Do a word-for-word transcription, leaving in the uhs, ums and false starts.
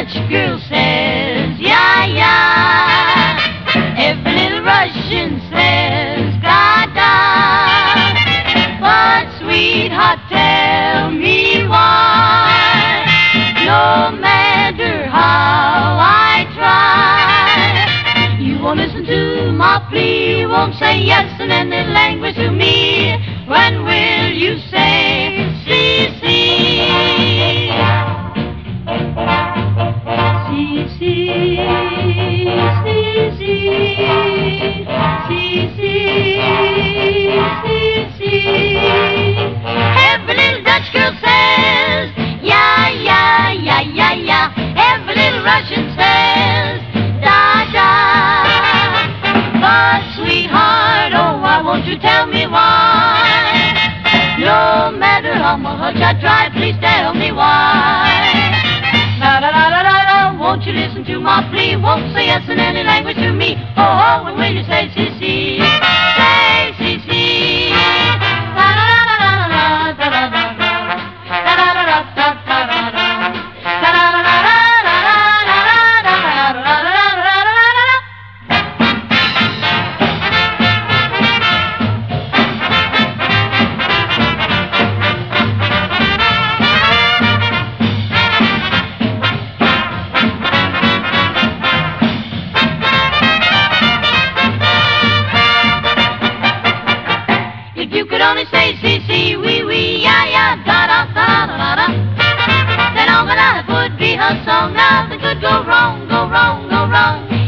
Dutch girl says, yeah, yeah. Every little Russian says, da-da. But sweetheart, tell me why, no matter how I try, you won't listen to my plea, you won't say yes in any language to me. When will you say, see, see? See, see, see, see, see, see, see, see. Every little Dutch girl says, yeah, yeah, yeah, yeah, yeah. Every little Russian says, da, da. But sweetheart, oh, why won't you tell me why? No matter how much I try, please tell me why. La la la la la la, won't you listen to my plea? Won't say yes in any language to me. Oh, oh, when will you say see, see? Say see, see. La la la la la la, da da da da. Da da da da da da da da. Da da da da da da da da da da da da. If you could only say see, see, wee, wee, yeah, yeah, da, da, da, da, da, then all my life would be a song. Nothing could go wrong, go wrong, go wrong.